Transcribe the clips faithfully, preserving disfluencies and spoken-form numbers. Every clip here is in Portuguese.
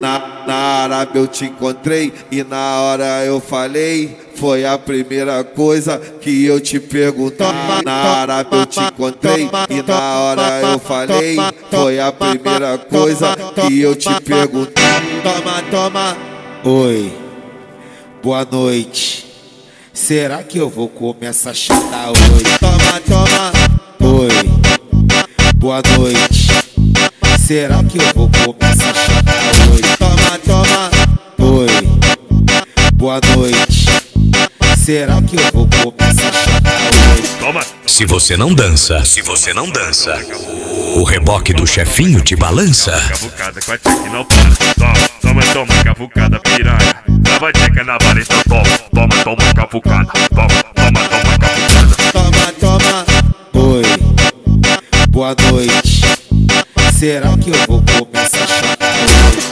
Na, na Arábia eu te encontrei e na hora eu falei. Foi a primeira coisa que eu te perguntei. Na Arábia eu te encontrei e na hora eu falei. Foi a primeira coisa que eu te perguntei. Toma, toma. Oi, boa noite. Será que eu vou comer essa chata hoje? Toma, toma. Oi, boa noite. Será que eu vou comer essa chata hoje? Toma, toma. Oi, boa noite. Será que eu vou comer essa chata hoje? Toma. Se você não dança, se você não dança, o reboque do chefinho te balança. Cavucada com a tcheca não para. Toma, toma, toma, cavucada piranha. Lava a tcheca na vara, então toma. Toma, toma, cavucada. Toma, toma, toma, cavucada. Toma, toma. Oi, boa noite. Será que eu vou comer essa chata hoje?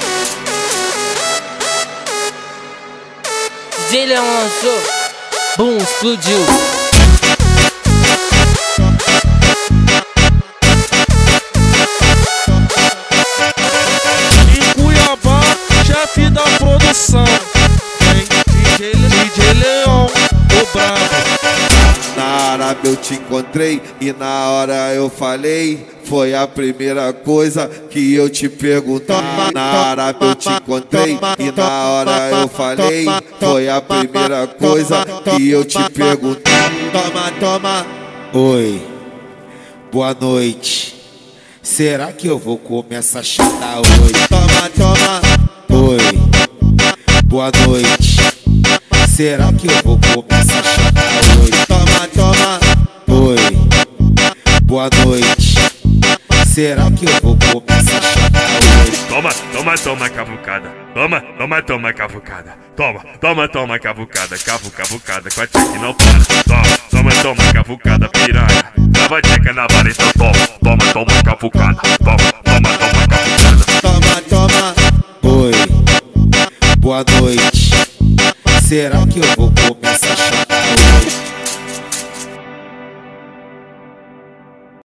D J Leão lançou, bum, explodiu. Em Cuiabá, chefe da produção, tem D J, D J Leão, o brabo. Na Arábia eu te encontrei e na hora eu falei. Foi a primeira coisa que eu te perguntei. Na Arábia eu te encontrei e na hora eu falei. Foi a primeira coisa que eu te perguntei. Toma, toma. Oi, boa noite. Será que eu vou comer essa chata hoje? Toma, toma. Oi, boa noite. Será que eu vou comer essa chata hoje? Toma, toma. Oi, boa noite. Será que eu vou comer essa chata hoje? Toma, toma, toma, cavucada. Toma, toma, toma, cavucada. Toma, toma, toma, cavucada. Cavu, cavucada com a tcheca não para. Toma, toma, toma, cavucada piranha. Lava a tcheca na vara, então toma. Toma, toma, cavucada. Toma, toma, toma, cavucada. Toma, toma. Oi, boa noite. Será que eu vou comer essa chata hoje?